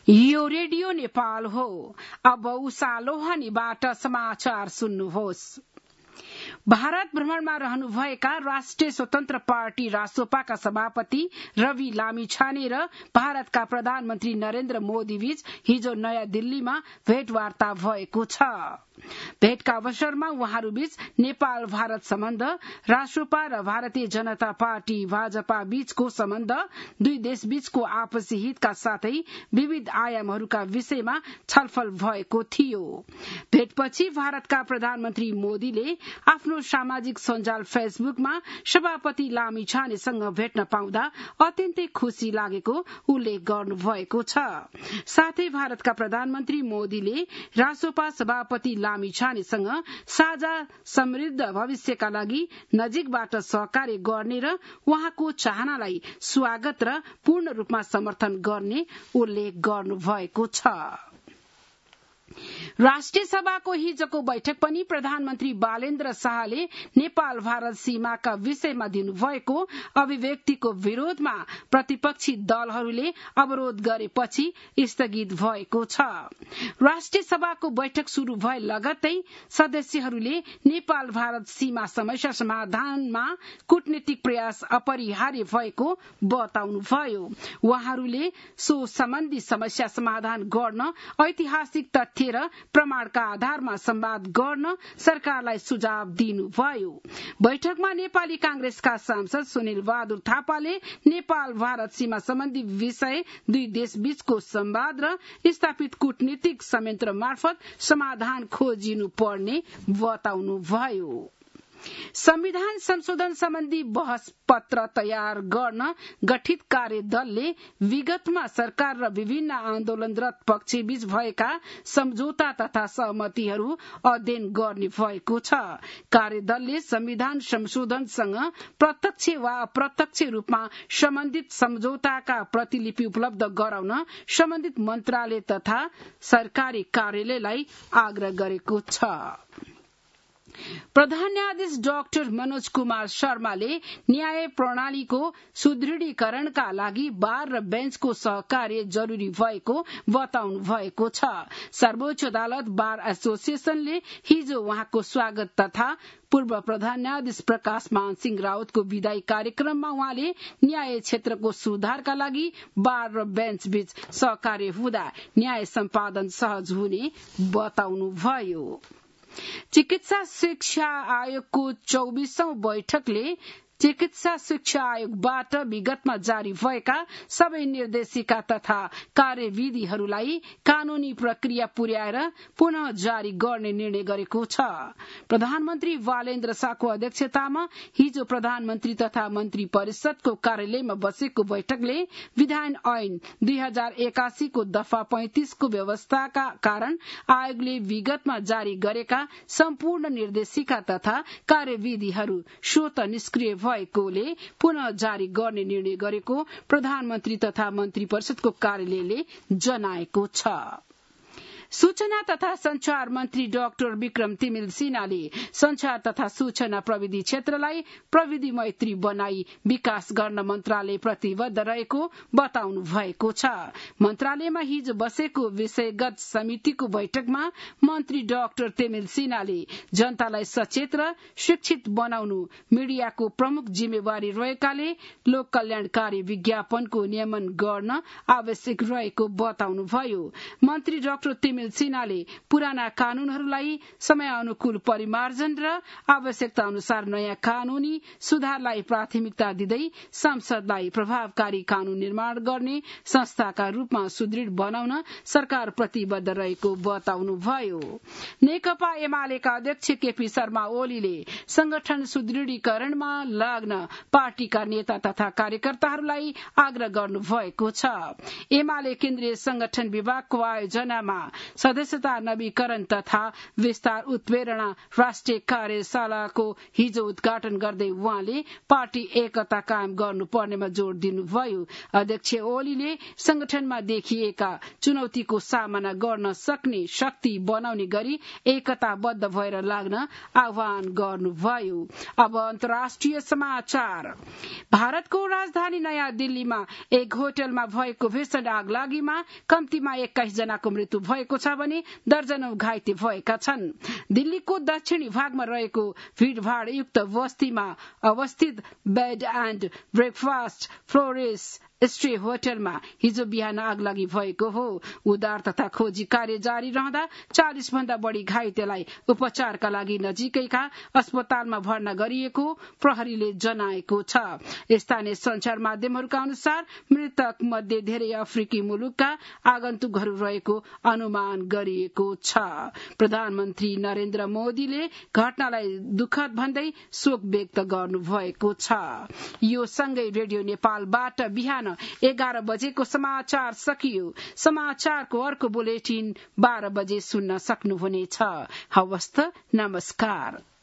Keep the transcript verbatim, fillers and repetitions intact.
यो रेडियो नेपाल हो। अब उसालोहनीबाट समाचार सुन्नुहोस्। भारत भ्रमणमा रहनुभएका राष्ट्रिय स्वतन्त्र पार्टी रासोपाका सभापति रवि लामिछाने र भारतका प्रधानमन्त्री नरेन्द्र मोदी बीच हिजो नयाँ दिल्लीमा भेटवार्ता भएको छ। भेटका अवसरमा उहाँहरूबीच नेपाल भारत सम्बन्ध, रासोपा र भारतीय जनता पार्टी भाजपा बीचको सम्बन्ध, दुई देशबीचको आपसी हितका साथै विविध आयामहरूका विषयमा छलफल भएको थियो। भेटपछि भारतका प्रधानमन्त्री मोदीले आफ्नो सामाजिक सञ्जाल फेसबुकमा सभापति लामिछानेसँग भेट्न पाउँदा अत्यन्तै खुशी लागेको उल्लेख गर्नुभएको छ। साथै भारतका प्रधानमन्त्री मोदीले रासोपा सभापति लामिछानेसँग साझा समृद्ध भविष्यका लागि नजिकबाट सहकार्य गर्ने र उहाँको चाहनालाई स्वागत र पूर्ण रूपमा समर्थन गर्ने उल्लेख गर्नुभएको छ। राष्ट्रिय सभाको हिजोको बैठक पनि प्रधानमन्त्री बालेन्द्र शाहले नेपाल भारत सीमाका विषयमा दिनुभएको अभिव्यक्तिको विरोधमा प्रतिपक्षी दलहरूले अवरोध गरेपछि स्थगित भएको छ। राष्ट्रिय सभाको बैठक शुरू भए लगत्तै सदस्यहरूले नेपाल भारत सीमा समस्या समाधानमा कूटनीतिक प्रयास अपरिहार्य भएको बताउनुभयो। उहाँहरूले सो सम्बन्धी समस्या समाधान गर्न ऐतिहासिक तथ्य र प्रमाणका आधारमा संवाद गर्न सरकारलाई सुझाव दिनुभयो। बैठकमा नेपाली कांग्रेसका सांसद सुनिल बहादुर थापाले नेपाल भारत सीमा सम्बन्धी विषय दुई देशबीचको संवाद र स्थापित कूटनीतिक संयन्त्र मार्फत समाधान खोजिनु पर्ने बताउनुभयो। संविधान संशोधन सम्बन्धी बहस पत्र तयार गर्न गठित कार्यदलले विगतमा सरकार र विभिन्न आन्दोलनरत पक्षबीच भएका सम्झौता तथा सहमतिहरू अध्ययन गर्ने भएको छ। कार्यदलले संविधान संशोधनसँग प्रत्यक्ष वा अप्रत्यक्ष रूपमा सम्बन्धित सम्झौताका प्रतिलिपि उपलब्ध गराउन सम्बन्धित मन्त्रालय तथा सरकारी कार्यालयलाई आग्रह गरेको छ। प्रधान न्यायाधीश डाक्टर मनोज कुमार शर्माले न्याय प्रणालीको सुदृढीकरणका लागि बार र बेन्चको सहकार्य जरूरी भएको बताउनु भएको छ। सर्वोच्च अदालत बार एसोसिएशनले हिजो उहाँको स्वागत तथा पूर्व प्रधान न्यायाधीश प्रकाश मान सिंह राउतको विदाई कार्यक्रममा उहाँले न्याय क्षेत्रको सुधारका लागि बार र बेन्च बीच सहकार्य हुँदा न्याय सम्पादन सहज हुने बताउनुभयो। चिकित्सा शिक्षा आयोगको चौबीसौं बैठकले चिकित्सा शिक्षा आयोगबाट विगतमा जारी भएका सबै निर्देशिका तथा कार्यविधिहरूलाई कानूनी प्रक्रिया पुर्याएर पुनः जारी गर्ने निर्णय गरेको छ। प्रधानमन्त्री बालेन्द्र शाहको अध्यक्षतामा हिजो प्रधानमन्त्री तथा मन्त्री परिषदको कार्यालयमा बसेको बैठकले विधान ऐन दुई हजार एकासी को दफा पैंतीस को व्यवस्थाका कारण आयोगले विगतमा जारी गरेका सम्पूर्ण निर्देशिका तथा कार्यविधिहरू स्वतः निष्क्रिय भएकोले पुनः जारी गर्ने निर्णय गरेको प्रधानमन्त्री तथा मन्त्री परिषदको कार्यालयले जनाएको छ। सूचना तथा संचार मन्त्री डाक्टर विक्रम तिमिल सिन्हाले संचार तथा सूचना प्रविधि क्षेत्रलाई प्रविधि मैत्री बनाई विकास गर्न मन्त्रालय प्रतिबद्ध रहेको बताउनु भएको छ। मन्त्रालयमा हिजो बसेको विषयगत समितिको बैठकमा मन्त्री डाक्टर तिमिल सिन्हाले जनतालाई सचेत र शिक्षित बनाउनु मिडियाको प्रमुख जिम्मेवारी रहेकाले लोक कल्याणकारी विज्ञापनको नियमन गर्न आवश्यक रहेको बताउनुभयो। मन्त्री डाक्टर तिमिल सिन्हाले पुराना कानूनहरूलाई समय अनुकूल परिमार्जन र आवश्यकता अनुसार नयाँ कानूनी सुधारलाई प्राथमिकता दिँदै संसदलाई प्रभावकारी कानून निर्माण गर्ने संस्थाका रूपमा सुदृढ बनाउन सरकार प्रतिबद्ध रहेको बताउनुभयो। नेकपा एमालेका अध्यक्ष केपी शर्मा ओलीले संगठन सुदृढीकरणमा लाग्न पार्टीका नेता तथा कार्यकर्ताहरूलाई आग्रह गर्नुभएको छ। एमाले केन्द्रीय संगठन विभागको आयोजनामा सदस्यता नवीकरण तथा विस्तार उत्प्रेरणा राष्ट्रिय कार्यशालाको हिजो उद्घाटन गर्दै उहाँले पार्टी एकता कायम गर्नुपर्नेमा जोड़ दिनुभयो। अध्यक्ष ओलीले संगठनमा देखिएका चुनौतीको सामना गर्न सक्ने शक्ति बनाउने गरी एकताबद्ध भएर लाग्न आह्वान गर्नुभयो। अब अन्तर्राष्ट्रिय समाचार। भारतको राजधानी नयाँ दिल्लीमा एक होटलमा भएको भीषण आगलागीमा कम्तीमा एक्काइस जनाको मृत्यु भएको छ भने दर्जनौं घाइते भएका छन्। दिल्लीको दक्षिणी भागमा रहेको भीड़भाड़युक्त बस्तीमा अवस्थित bed and breakfast Flores stay होटलमा हिजो बिहान आगलागी भएको हो। उद्धार तथा खोजी कार्य जारी रहँदा चालिस भन्दा बढ़ी घाइतेलाई उपचारका लागि नजिकैका अस्पतालमा भर्ना गरिएको प्रहरीले जनाएको छ। स्थानीय संचार माध्यमहरूका अनुसार मृतक मध्ये धेरै अफ्रिकी मुलुकका आगन्तुकहरू रहेको अनुमान गरिएको छ। प्रधानमन्त्री नरेन्द्र मोदीले घटनालाई दुःखद भन्दै शोक व्यक्त गर्नुभएको छ। यो सँगै रेडियो नेपालबाट बिहान एघार बजेको समाचार सकियो। समाचारको अर्को बुलेटिन बाह्र बजे सुन्न सक्नुहुनेछ। हवस् त, नमस्कार।